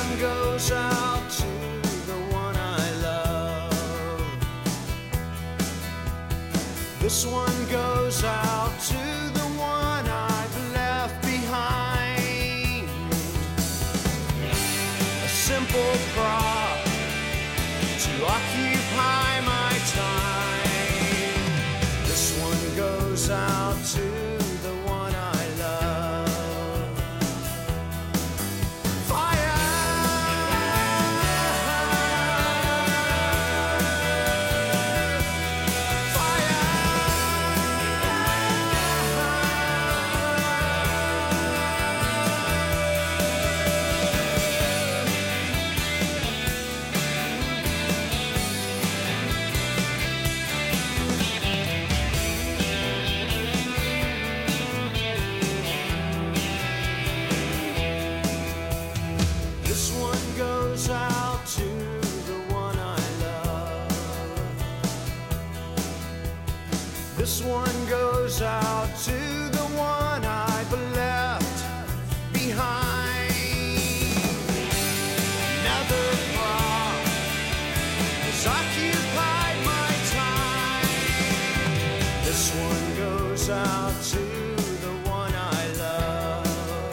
one goes out to the one I love. This one goes out to the one I've left behind. A simple prop to occupy my time. This one goes out to the one I love. This one goes out to the one I love. This one goes out to the one I've left behind. Another prop has occupied my time. This one goes out to the one I love.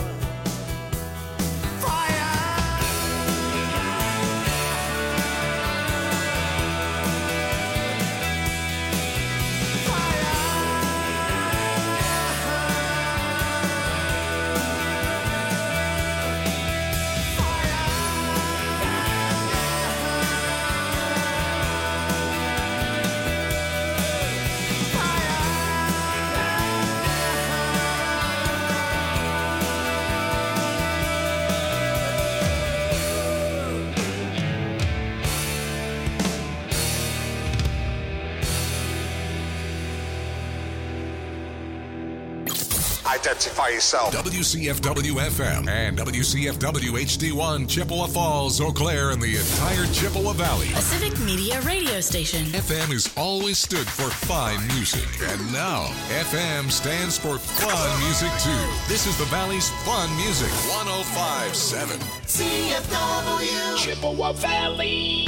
Identify yourself. WCFW FM and WCFW HD1 Chippewa Falls, Eau Claire, and the entire Chippewa Valley. A civic media radio station. FM has always stood for fine music, and now FM stands for fun music too. This is the Valley's fun music. 105.7 CFW Chippewa Valley.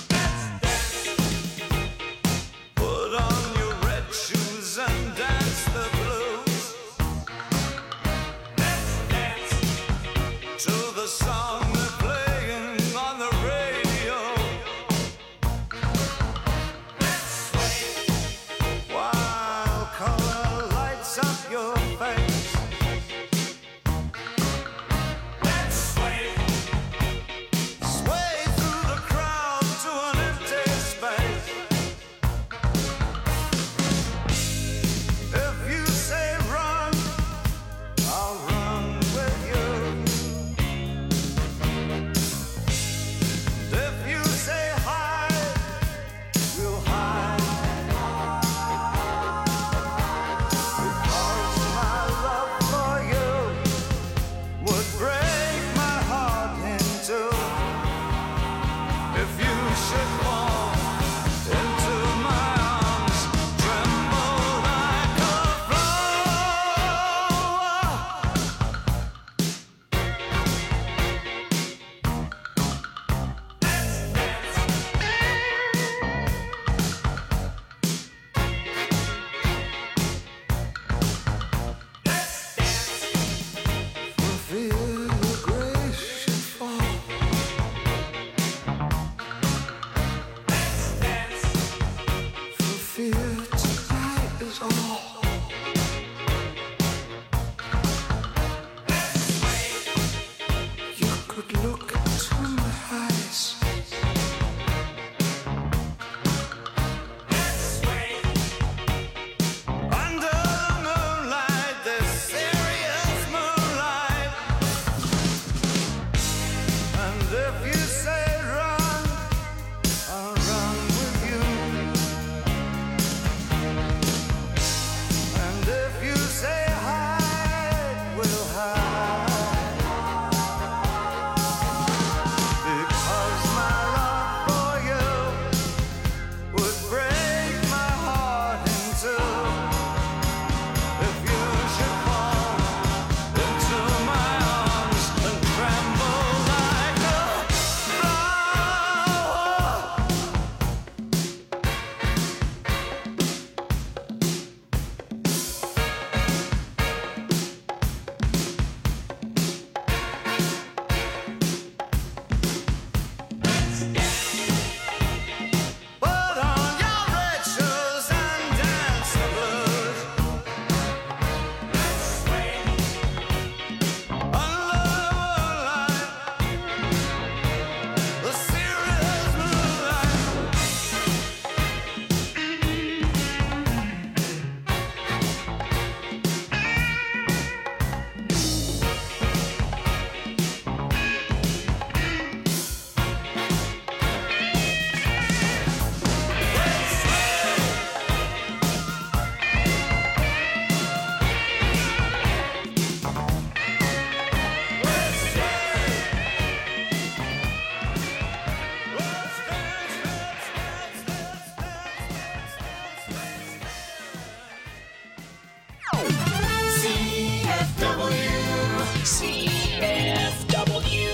Put on your red shoes and dance the CFW.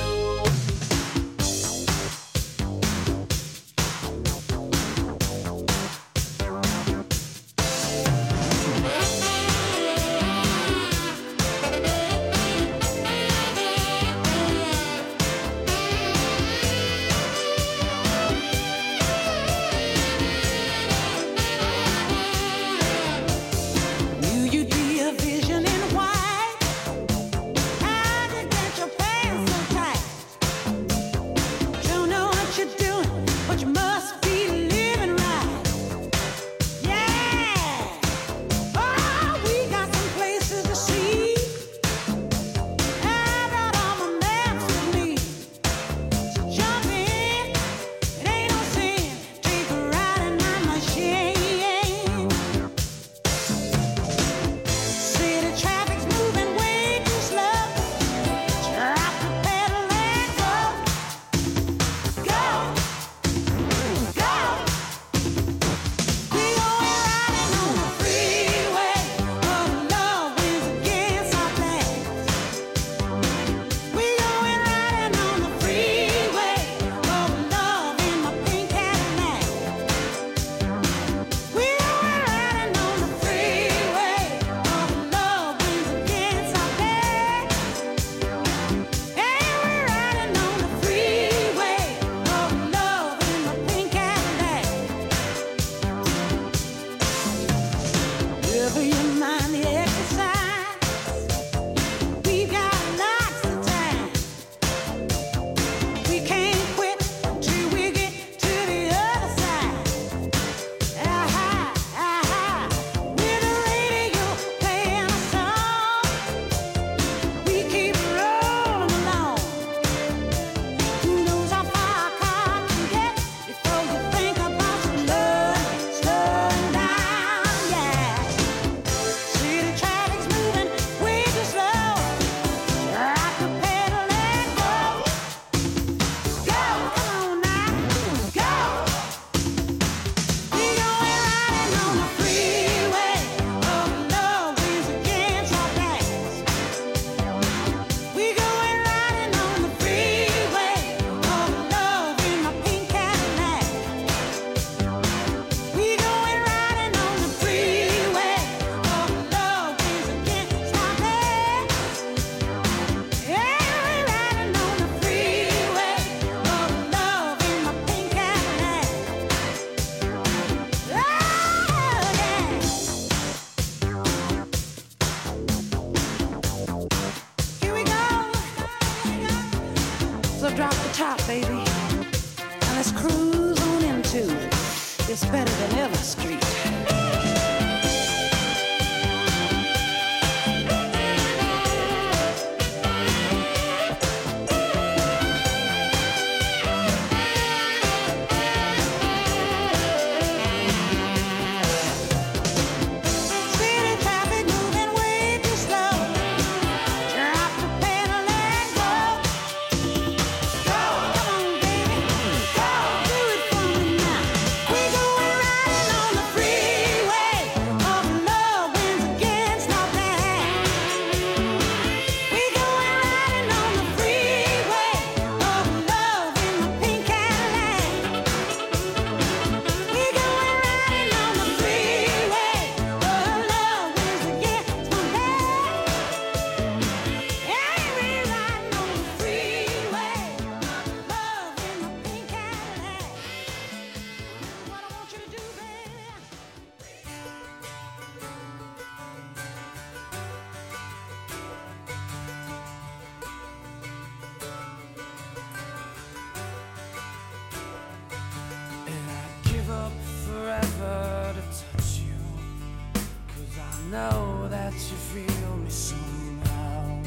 know that you feel me somehow.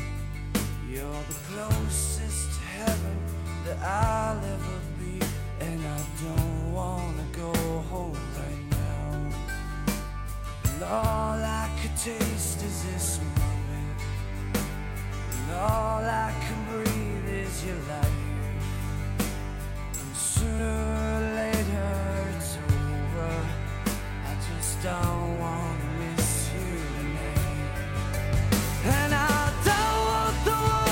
You're the closest to heaven that I'll ever be, and I don't wanna go home right now. And all I could taste is this moment, and all I can breathe is your life. And sooner or later it's over. I just don't wanna miss you tonight. And I don't want the world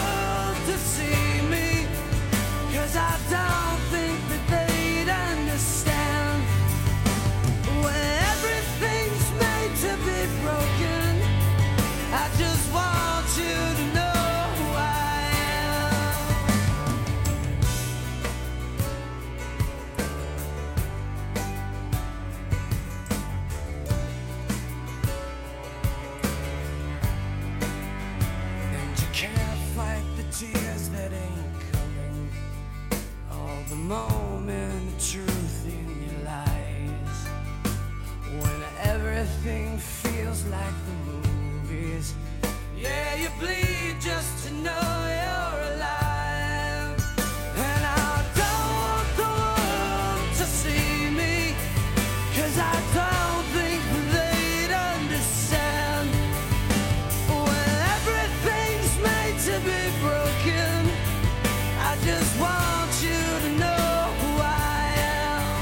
everything feels like the movies. Yeah, you bleed just to know you're alive. And I don't want the world to see me, 'cause I don't think they'd understand. When everything's made to be broken, I just want you to know who I am.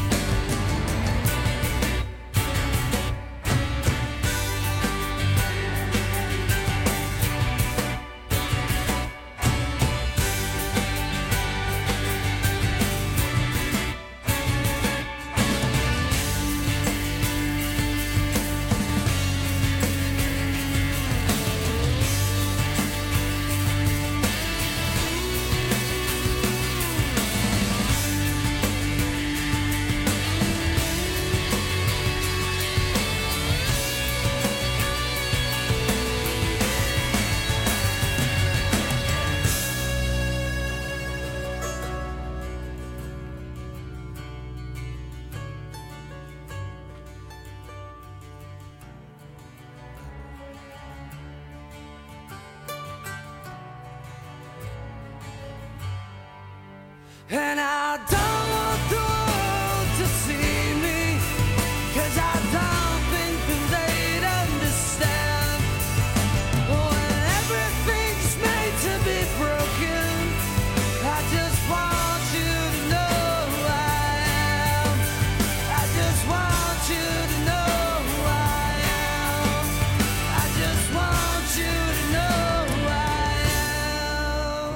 And I don't want the world to see me, 'cause I don't think that they'd understand. When everything's made to be broken, I just want you to know who I am. I just want you to know who I am. I just want you to know who I am.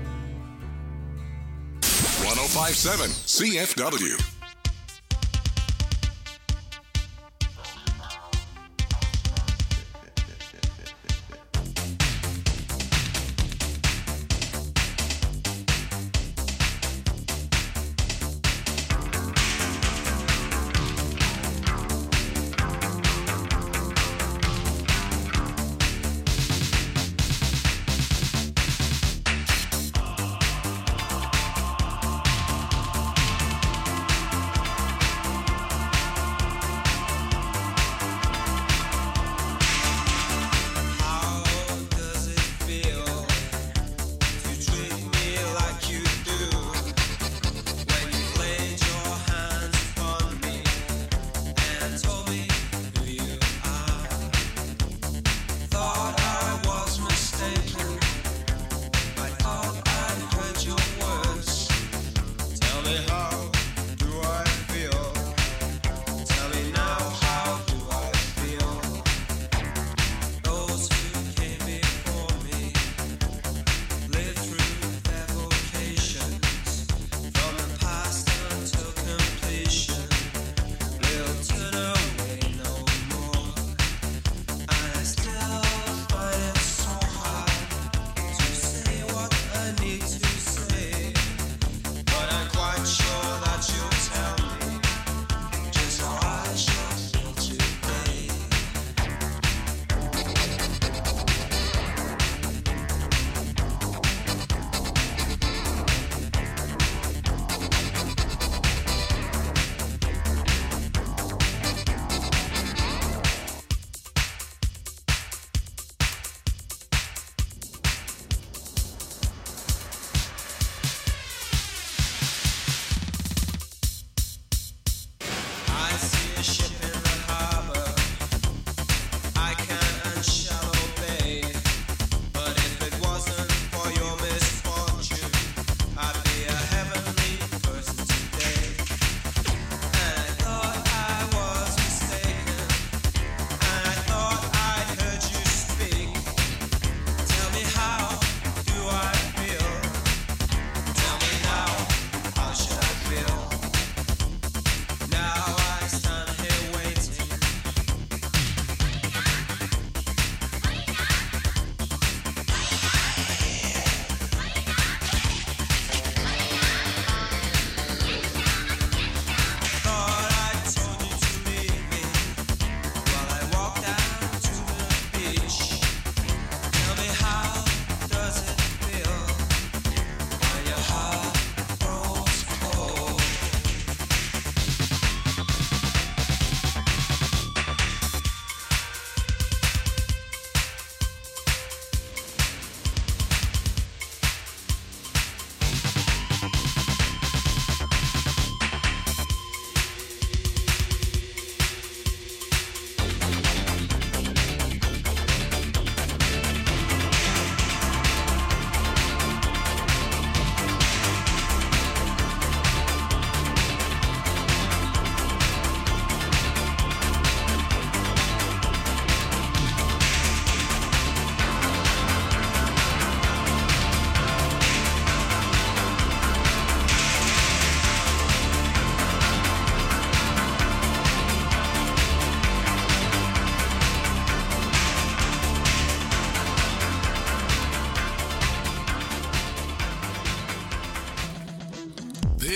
1057 CFW.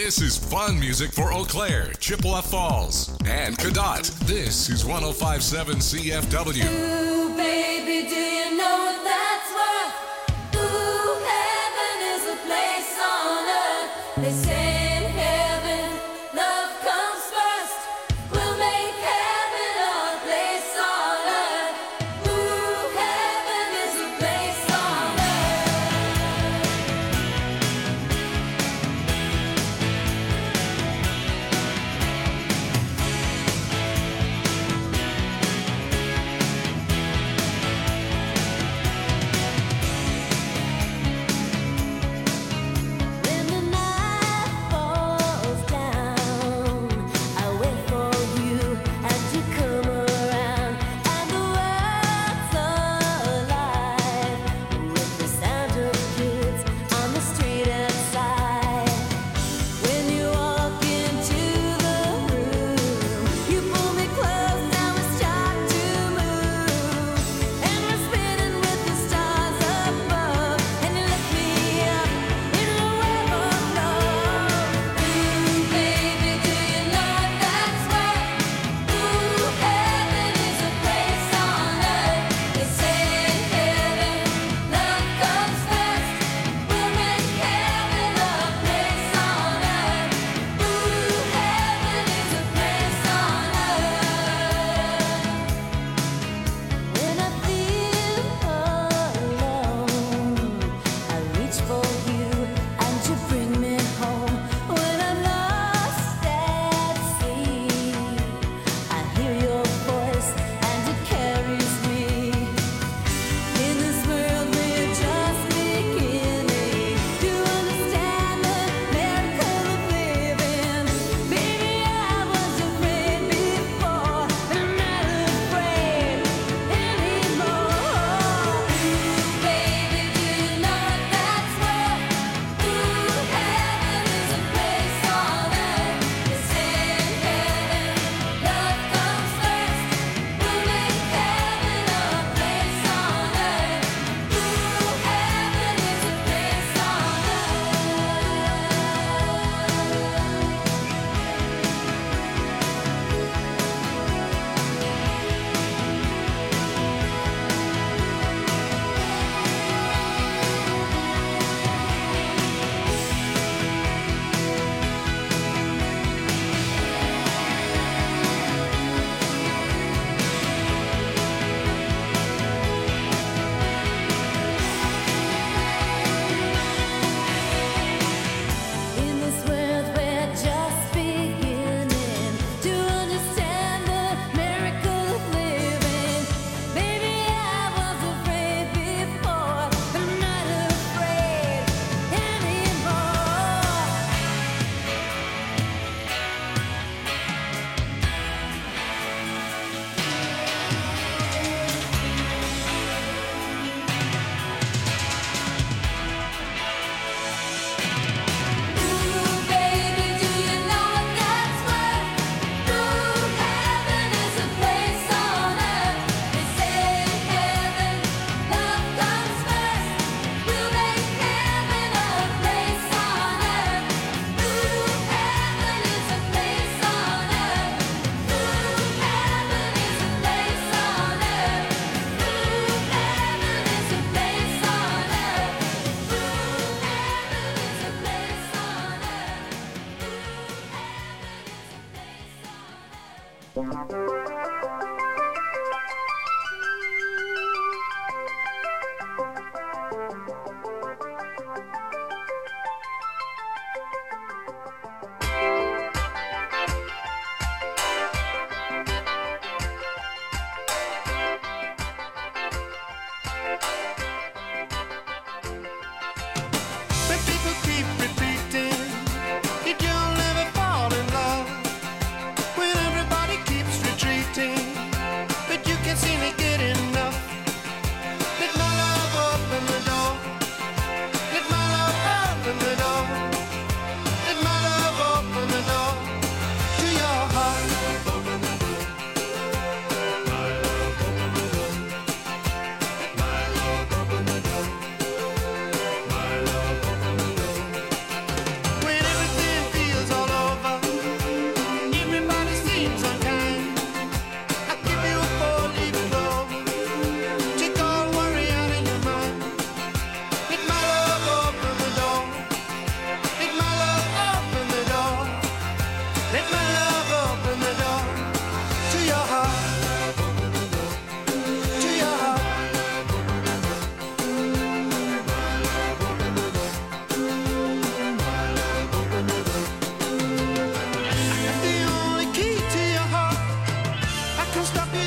This is fun music for Eau Claire, Chippewa Falls, and Cadott. This is 105.7 CFW. Ooh, baby, do you know what that's worth? Ooh, heaven is a place on earth. They say in heaven, love comes first. We'll make heaven our place on earth. Ooh, heaven is a place on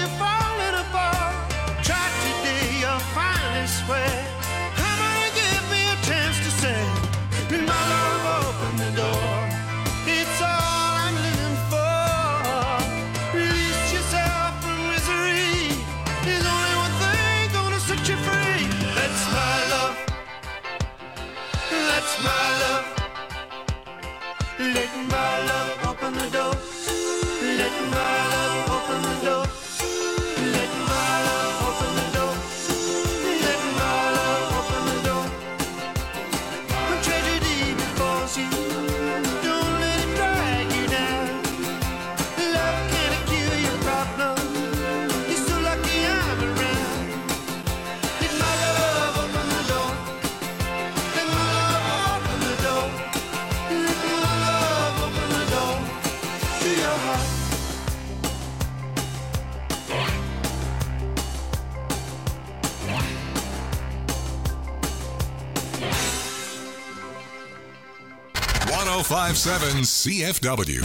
you're falling apart. Try today, you'll finally swear. Come on and give me a chance to say, my love, open the door. It's all I'm living for. Release yourself from misery. There's only one thing gonna set you free. That's my love. That's my love. Let my love open the door. Let my love open the door. Let my love open the door. Let my love open the door. When tragedy befalls you, don't let it drag you down. Love can't cure your problem. You're so lucky I'm around. Let my love open the door. Let my love open the door. Let my love open the door to your heart. 1057 CFW.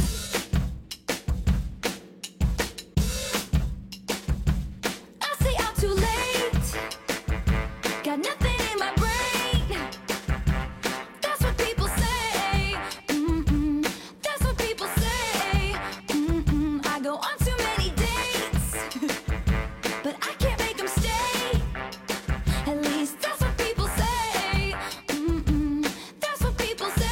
I say I'm too late. Got nothing in my brain. That's what people say. That's what people say. I go on too many dates, but I can't make them stay. At least that's what people say. That's what people say.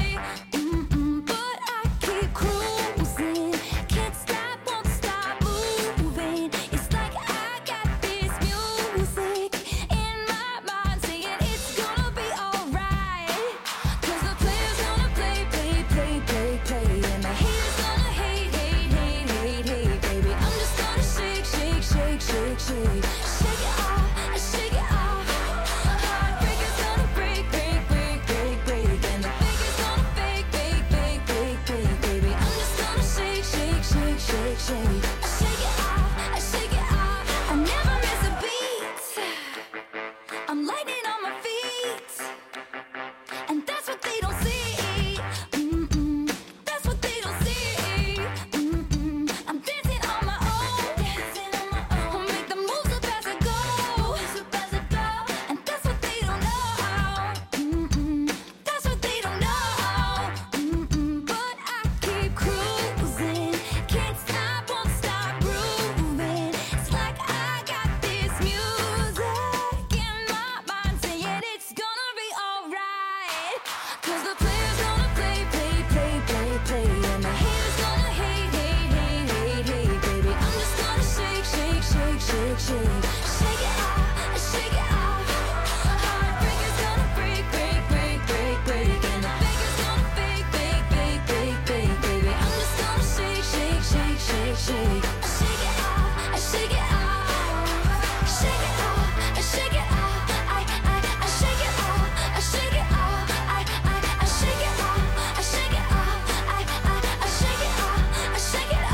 But I keep cruising. Can't stop, won't stop moving. It's like I got this music in my mind saying it's gonna be alright. 'Cause the player's gonna play, play, play, play, play. And the haters gonna hate, hate, hate, hate, hate, baby. I'm just gonna shake, shake, shake, shake, shake. Shake it off, shake it off. Heartbreaker's gonna break, break, break, break, break. And the faker's gonna fake, fake, fake, fake, fake, baby. I'm just gonna shake, shake, shake, shake, shake. Shake it off, shake it off. I never miss a beat. I'm lightning on my feet. And that's what they don't see. That's what they don't see. I'm dancing on my own. I'll make the moves up as I go. And that's what they don't know. That's what they don't know. But I keep cruising. Can't stop, won't stop grooving. It's like I got this music in my mind saying it's gonna be alright. 'Cause the player's gonna play, play, play, play, play. And the haters gonna hate, hate, hate, hate, hate, baby. I'm just gonna shake, shake, shake, shake, shake. Shake it off, shake it off. Heartbreaker's gonna break, break, break, break, break. And the faker's gonna fake, fake, fake, fake, fake, baby. I'm just gonna shake, shake, shake, shake, shake. Shake it off, shake it off. Shake it off, shake it off. I shake it off, shake it off. I shake it off, shake it off. I shake it off, shake it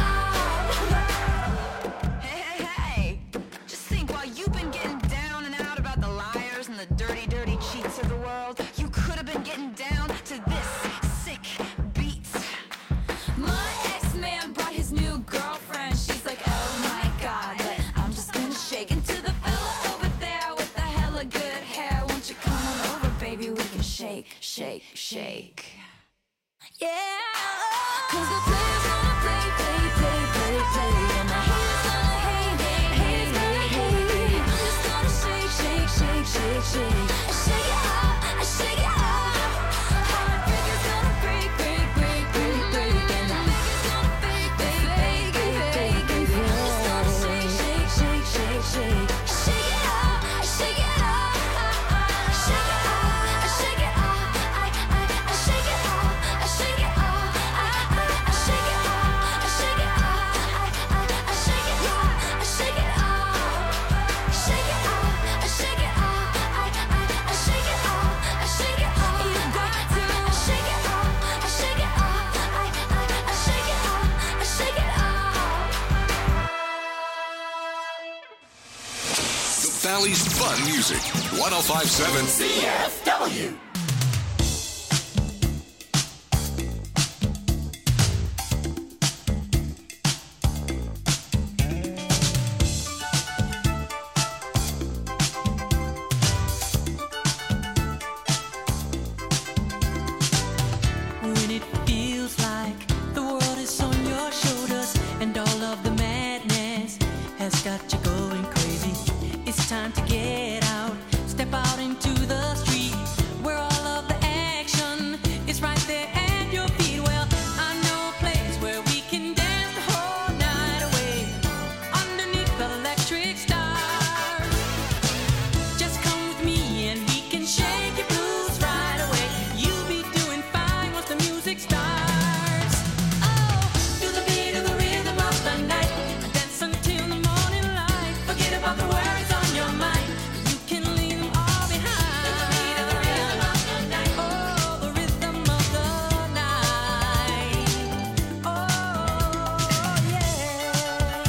off. Hey, hey, hey! Just think, while you've been getting down and out about the liars and the dirty, dirty cheats of the world, you could have been getting down to this sick beat. My ex-man brought his new girlfriend. She's like, oh my god, but I'm just gonna shake into the fella over there with the hella good hair. Won't you come on over, baby? We can shake, shake, shake. Yeah. 'Cause the player's gonna play, play, play, play, play. And the haters gonna hate, hate, hate, hate, hate. I'm just gonna shake, shake, shake, shake, shake. Shake it off, shake it off. Heartbreaker's gonna break, break, break, break, break. And the faker's gonna fake, fake, fake, fake, fake, baby. I'm just gonna shake, shake, shake, shake, shake. Shake it off, shake it off. Shake it off, shake it off. I shake it off, shake it off. I shake it off, shake it off. I shake it off, shake it off. Shake it off, shake it off. I shake it off, shake it off. You got to shake it off, shake it off. I shake it off, shake it off. The Valley's Fun Music. 1057 CFW. got you going crazy. It's time to get out, step out into the street where all of the action is right there at your feet. Well, I know a place where we can dance the whole night away underneath the electric stars. Just come with me and we can shake your blues right away. You'll be doing fine once the music starts. Oh, to the beat of the rhythm of the night, dance until the morning light. Forget about the worries on your mind. You can leave them all behind. To the beat of the rhythm of the night. Oh, the rhythm of the night. Oh, yeah.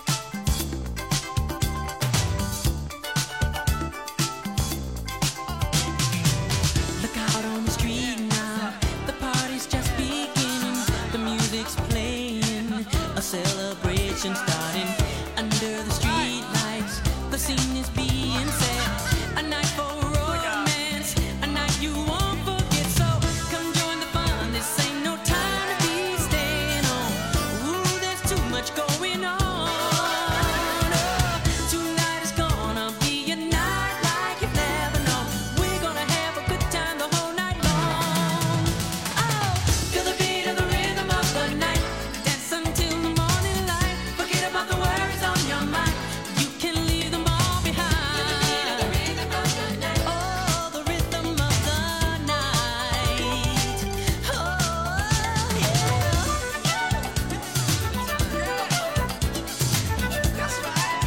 Look out on the street now, the party's just beginning. The music's playing, a celebration starting. Under the street lights, the scene is being set. A night for romance, a night you won't forget. So come join the fun, this ain't no time to be staying home. Ooh, there's too much going on. Oh, tonight is gonna be a night like you've never known. We're gonna have a good time the whole night long. Oh, feel the beat of the rhythm of the night. Dance until the morning light. Forget about the worries on your mind. You can leave them all behind. The beat of the rhythm of the night. Oh, the rhythm of the night. Oh, yeah. That's right.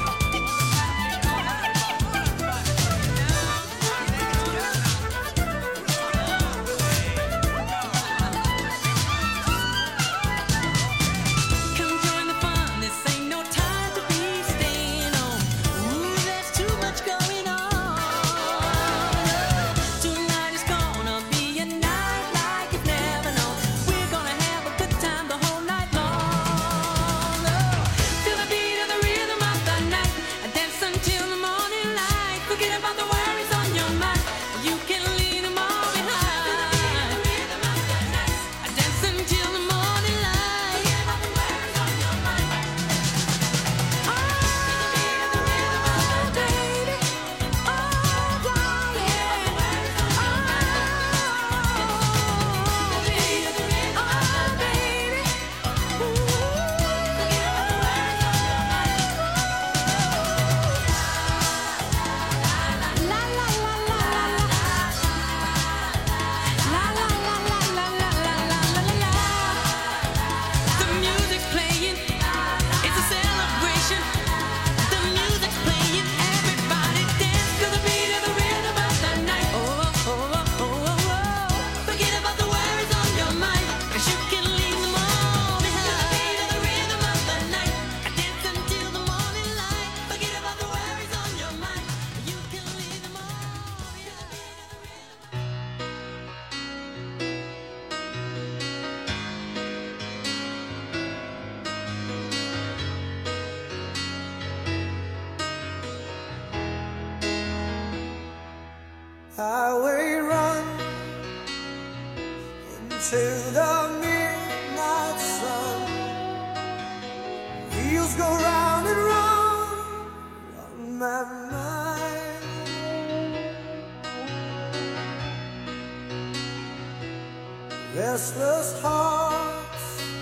Come join the fun, this ain't no time to be staying home. Ooh, there's too much going on. Tonight is gonna be a night like you've never known. We're gonna have a good time the whole night long. Feel the beat of the rhythm of the night. Dance until the morning light. Forget about the worries on your mind. You can leave them all behind. Dance until the morning light. Forget about the worries on your mind. Oh, feel the beat of the rhythm of the baby. Oh, yeah. Oh, the beat of the rhythm of the baby. Ooh, forget about the worries on your mind. La la la la la la. La la la la la la la la la la. The music's playing, it's a celebration. The music's playing, everybody dance to the beat of the rhythm of the night. Oh, oh, oh, oh, oh, oh. Forget about the worries on your mind, 'cause you can leave them all behind. To the beat of the rhythm of the night, dance until the morning light. Forget about the worries on your mind, you can leave them all behind. Highway run into the midnight sun. Wheels go round and round on my mind. Restless hearts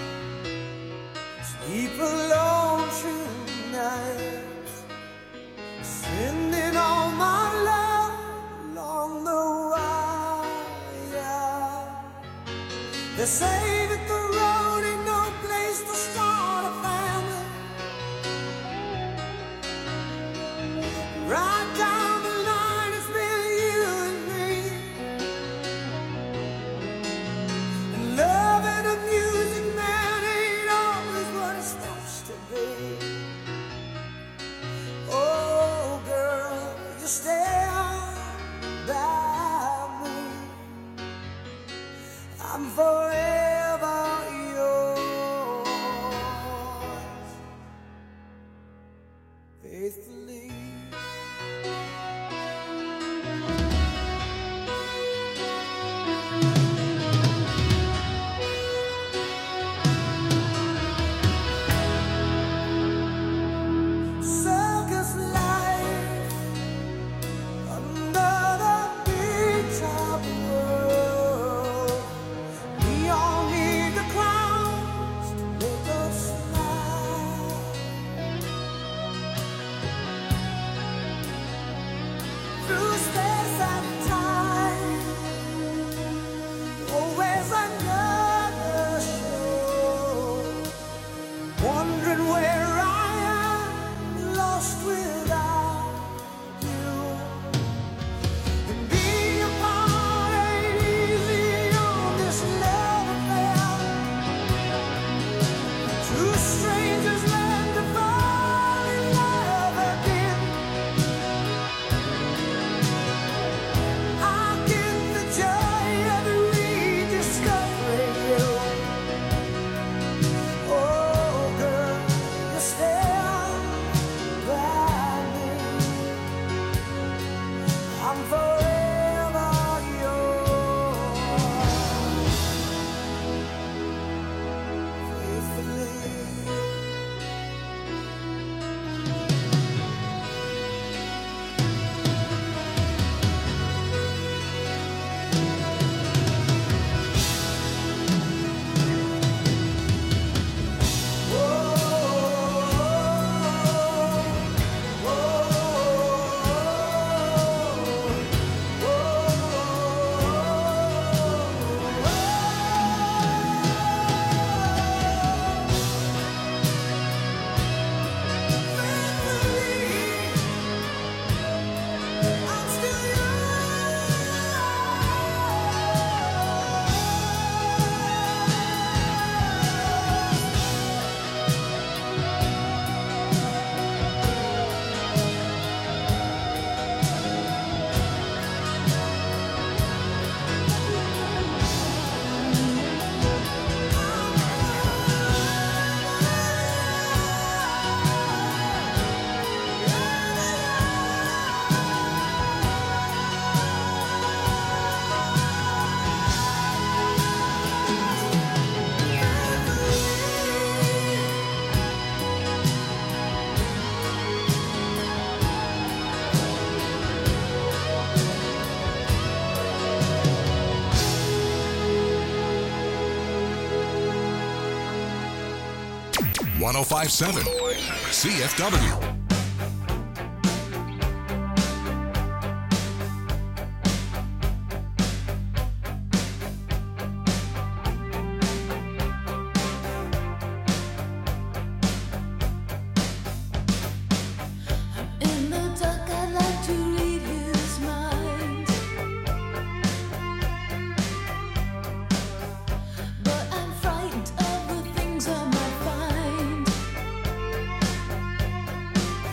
sleep alone through nights, sending all my love along the wire. They say that the road ain't no place to start a family. Right down the line, it's been you and me. And loving a music man ain't always what it's supposed to be. Oh, girl, you stand by me. I'm forever yours, faithfully. So lost without you. And being apart ain't easy on this love affair. Two strangers learn to fall in love again. I get the joy of rediscovering you. Oh, girl, you stand by me. I'm forever yours. Faithfully. I'm still .1057 CFW. In the dark, I'd like to read his mind, but I'm frightened of the things I might find.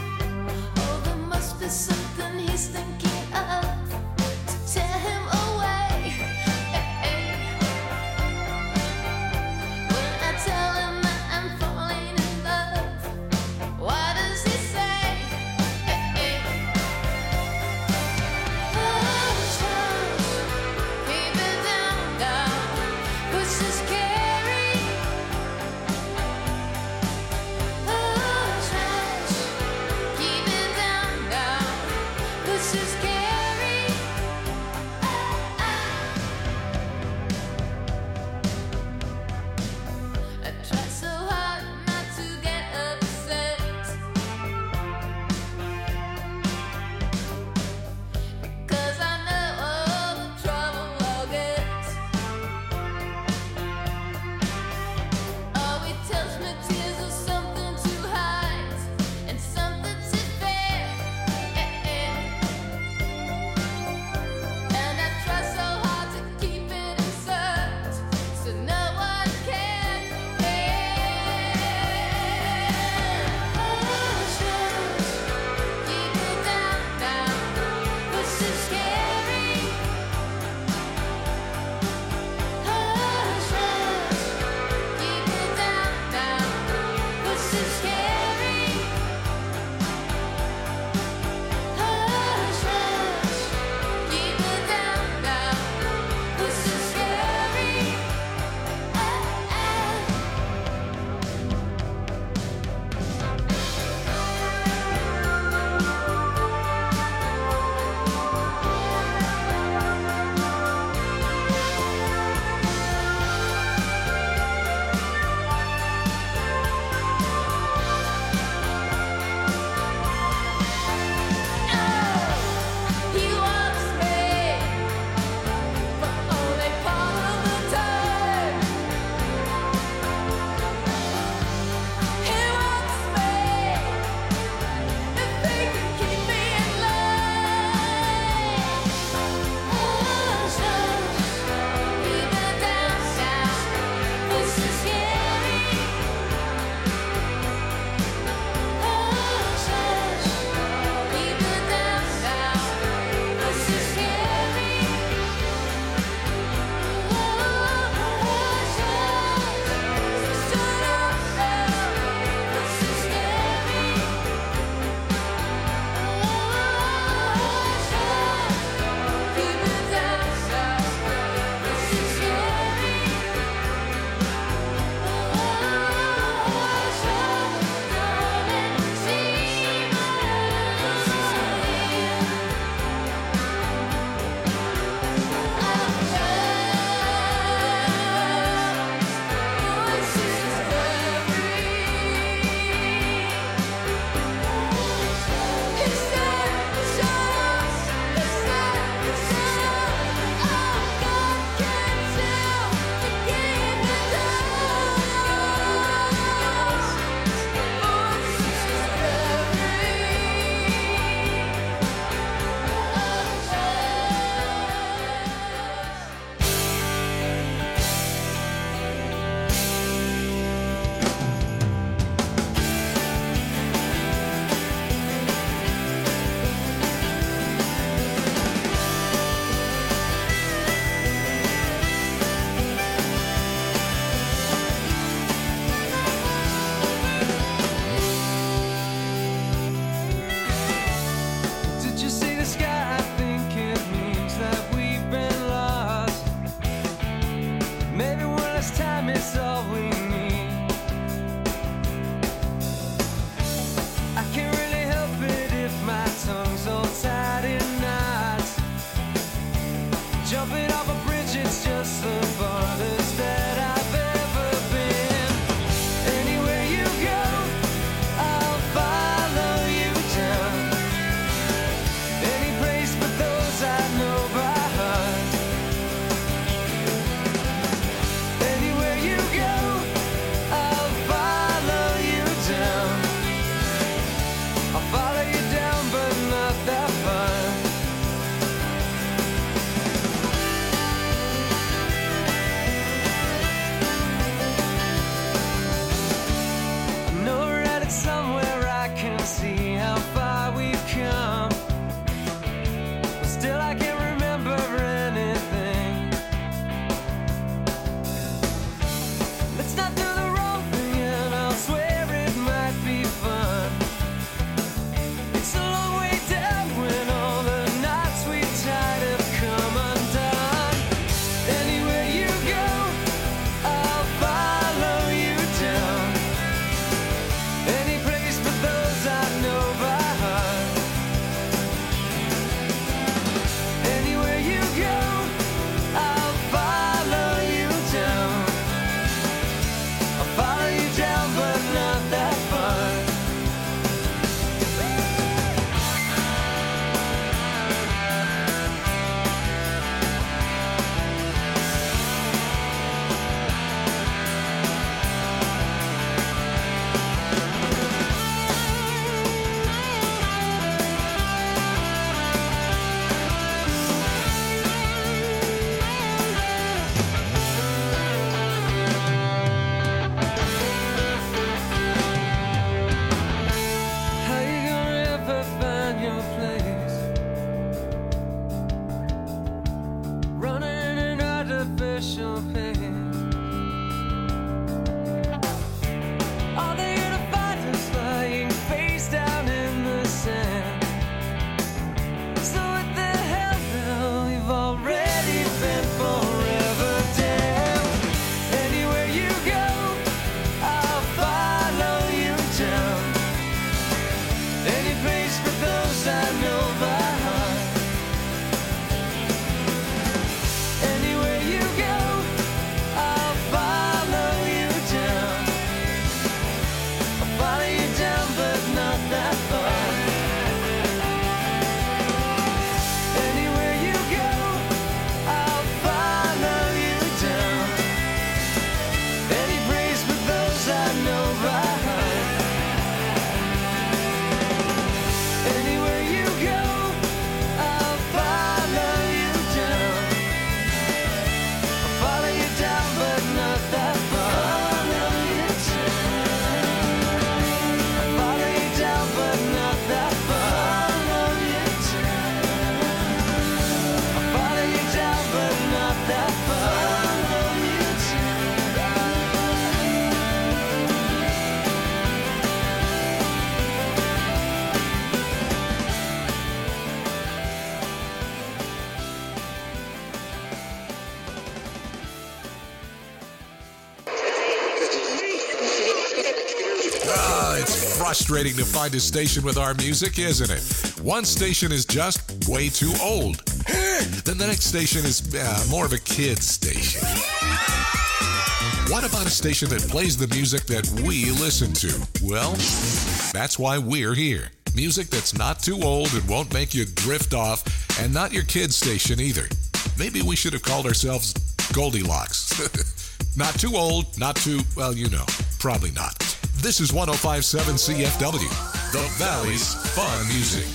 frustrating to find a station with our music, isn't it? One station is just way too old. Then the next station is more of a kid's station. What about a station that plays the music that we listen to? Well, that's why we're here. Music that's not too old and won't make you drift off, and not your kid's station either. Maybe we should have called ourselves Goldilocks. Not too old, not too, well, you know, probably not. This is 105.7 CFW, the Valley's Fun Music.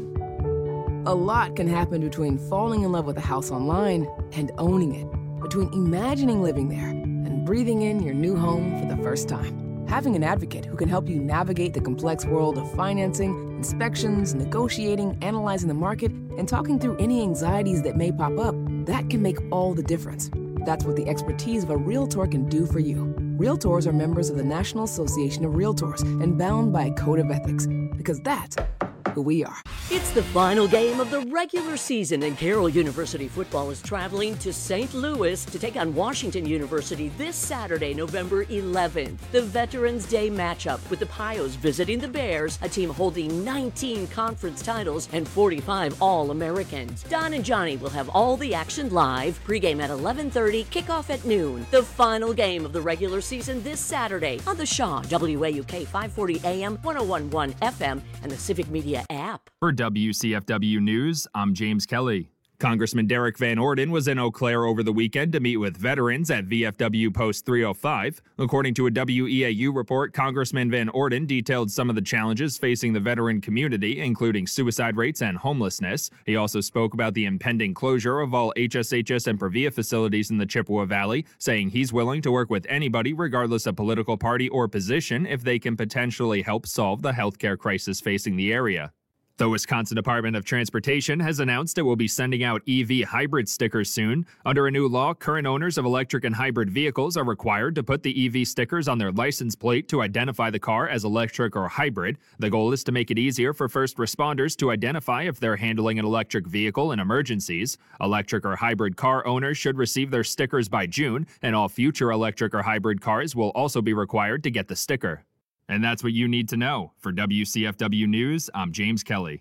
A lot can happen between falling in love with a house online and owning it, between imagining living there and breathing in your new home for the first time. Having an advocate who can help you navigate the complex world of financing, inspections, negotiating, analyzing the market, and talking through any anxieties that may pop up, that can make all the difference. That's what the expertise of a Realtor can do for you. Realtors are members of the National Association of Realtors and bound by a code of ethics, because that's who we are. It's the final game of the regular season, and Carroll University football is traveling to St. Louis to take on Washington University this Saturday, November 11th. The Veterans Day matchup with the Pios visiting the Bears, a team holding 19 conference titles and 45 All-Americans. Don and Johnny will have all the action live. Pregame at 11:30, kickoff at noon. The final game of the regular season this Saturday on the Shaw, WAUK 540 AM, 101.1 FM, and the Civic Media app. For WCFW News, I'm James Kelly. Congressman Derek Van Orden was in Eau Claire over the weekend to meet with veterans at VFW Post 305. According to a WEAU report, Congressman Van Orden detailed some of the challenges facing the veteran community, including suicide rates and homelessness. He also spoke about the impending closure of all HSHS and Previa facilities in the Chippewa Valley, saying he's willing to work with anybody regardless of political party or position if they can potentially help solve the healthcare crisis facing the area. The Wisconsin Department of Transportation has announced it will be sending out EV hybrid stickers soon. Under a new law, current owners of electric and hybrid vehicles are required to put the EV stickers on their license plate to identify the car as electric or hybrid. The goal is to make it easier for first responders to identify if they're handling an electric vehicle in emergencies. Electric or hybrid car owners should receive their stickers by June, and all future electric or hybrid cars will also be required to get the sticker. And that's what you need to know. For WCFW News, I'm James Kelly.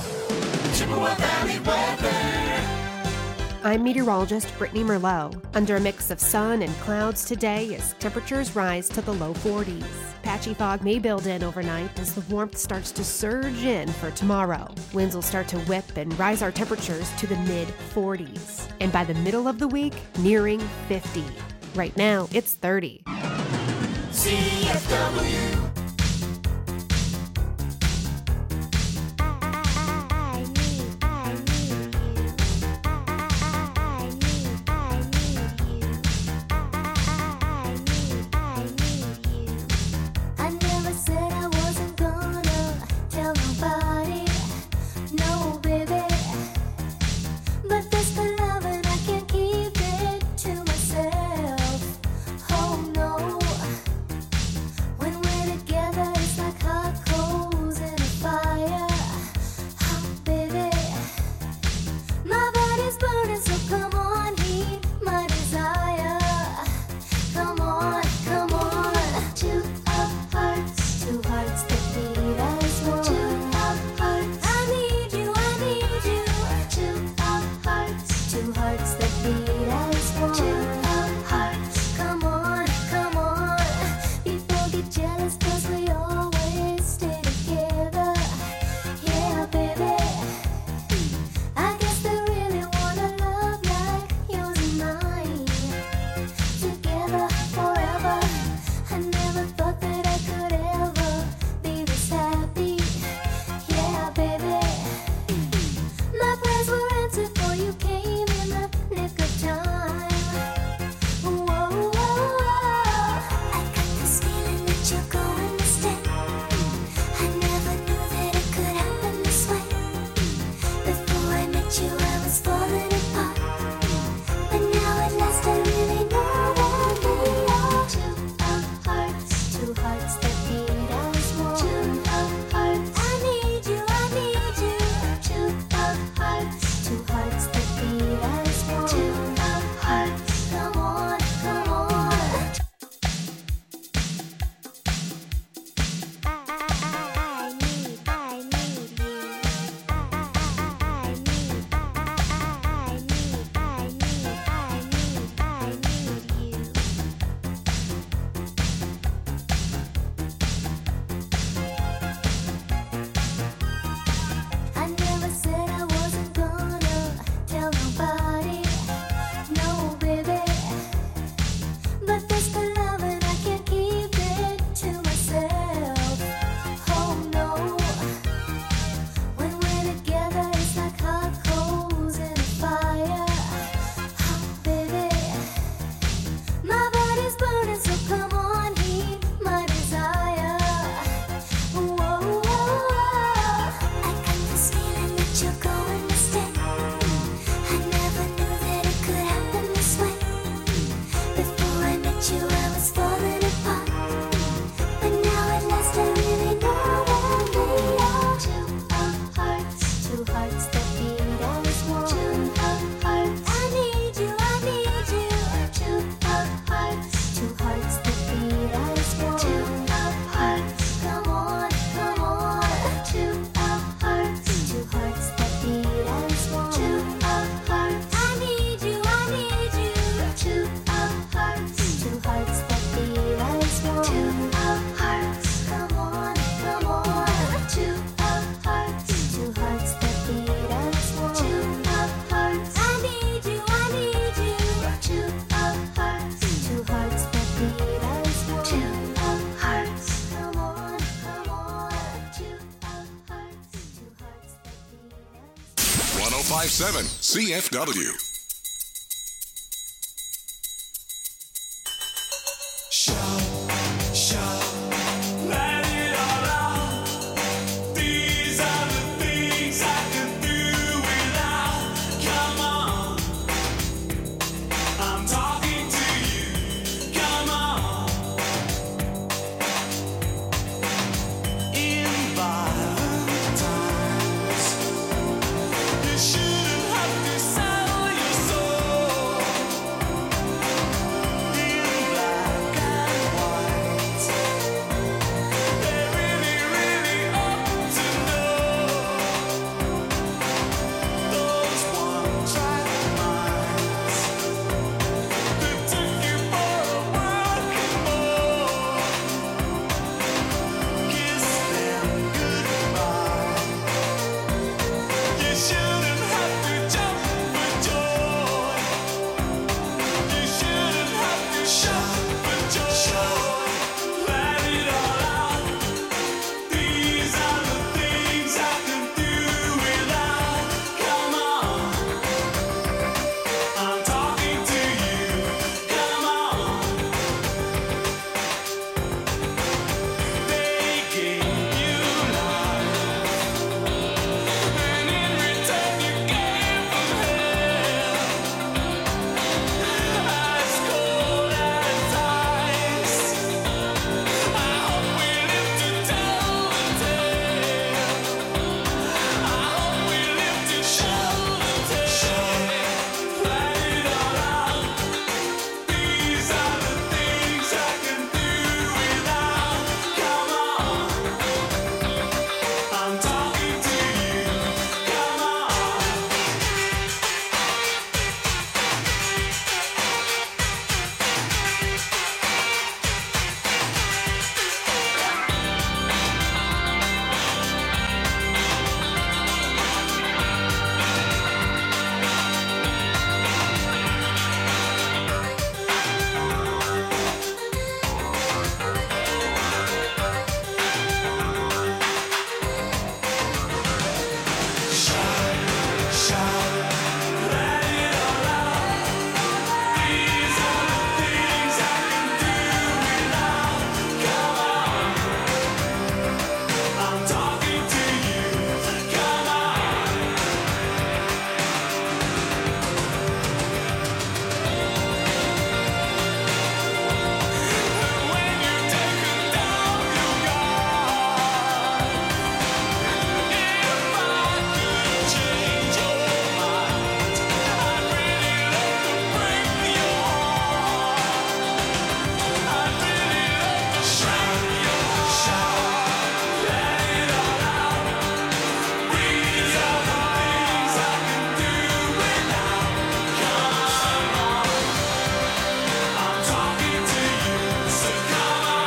Chippewa Valley weather. I'm meteorologist Brittany Merlot. Under a mix of sun and clouds today as temperatures rise to the low 40s. Patchy fog may build in overnight as the warmth starts to surge in for tomorrow. Winds will start to whip and rise our temperatures to the mid-40s. And by the middle of the week, nearing 50. Right now, it's 30. CFW. When Two hearts that beat as one. Two of hearts. I need you, I need you. Two of hearts. Two hearts that beat as one. Two of hearts. Come on, come on. Two of hearts. Two hearts that beat as one. 105.7 CFW. Let it all out. These are the things I can do without. Come on, I'm talking to you. Come on. In violent times, you shouldn't have to sell your soul. In black and white, they really, really ought to know those one-track minds that took you for a working boy. Kiss them goodbye. You shouldn't have to jump for joy. You shouldn't have to shout for joy. Let it all out. These are the things I can do without. Come on, I'm talking to you. Come on. They gave you life, and in return you gave them hell. As cold as ice. I hope we live to tell the tale. I hope we live to show the tale. Let it all out. These are the things I can do without. Come on, I'm talking to you. Come on. Let it all out. These are the things I can do without. Come on, I'm talking to you. Come on. When you take down your guard, if I could change your mind, I'd really love to break your heart. I'd really love to shine your shine. Let it all out. These are the things I can do without. Come on, I'm talking to you, so come on.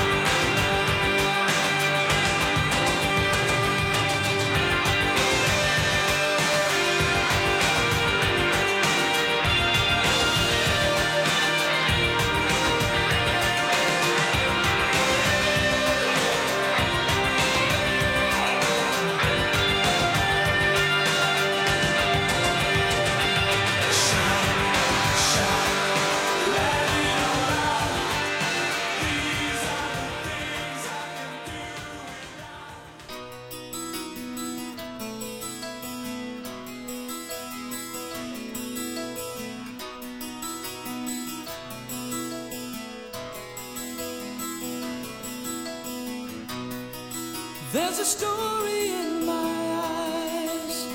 There's a story in my eyes.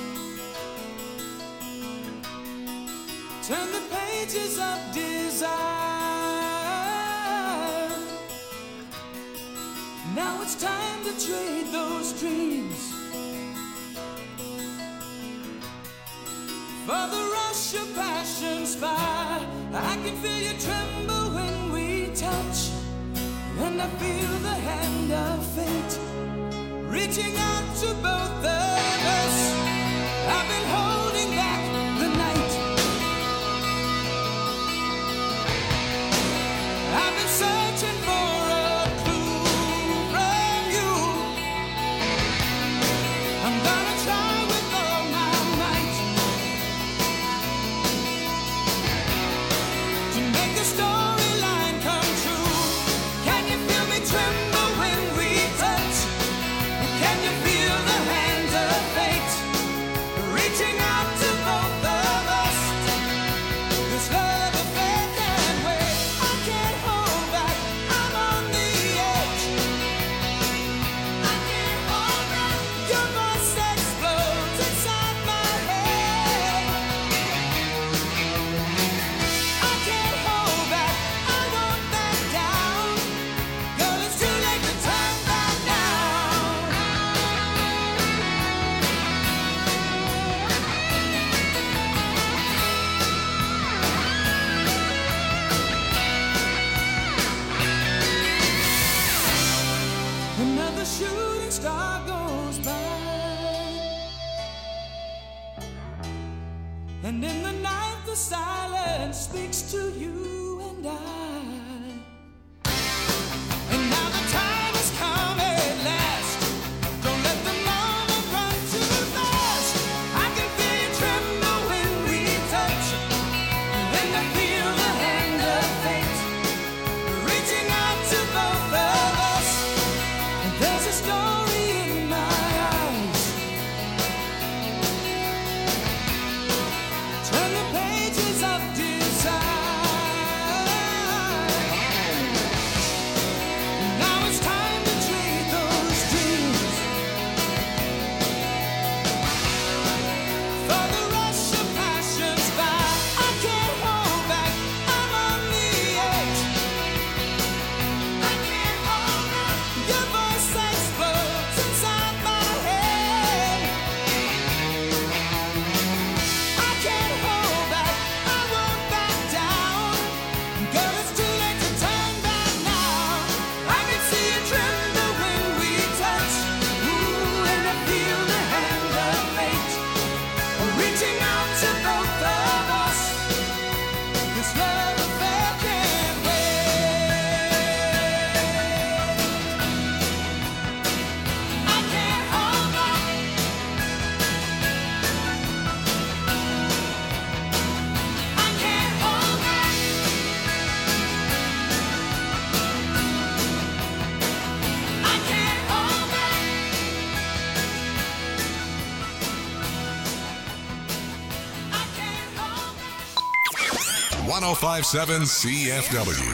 Turn the pages of desire. Now it's time to trade those dreams for the rush of passion's fire. I can feel you tremble when we touch, and I feel the hand of fate reaching out to both of us. I've been holding back the night. I've been searching for a clue from you. I'm gonna try with all my might to make the storyline come true. Can you feel me tremble when we touch? Can you feel the hands of fate reaching out to both of us? This love affair can't wait. I can't hold back. I'm on the edge. I can't hold back. Your voice explodes inside my head. I can't hold back. I won't back down. Girl, it's too late to turn back now. Another shooting star goes by, and in the night the silence speaks to you and I. And now the time has come at last. Don't let the moment run too fast. I can feel you tremble when we touch, and I feel the hand of fate reaching out to both of us. And there's a story in my eyes. Turn the pages of desire. Now it's time to trade those dreams for the rush of passions by. I can't hold back. I'm on the edge. I can't hold back. Your voice explodes inside my head. I can't hold back. I won't back down. Girl, it's too late to turn back now. I can see you tremble when we touch. Ooh, and I feel the hand of fate reaching out to both of us. This love affair can't wait. I can't hold back. I can't hold back. I can't hold back. 1057 CFW.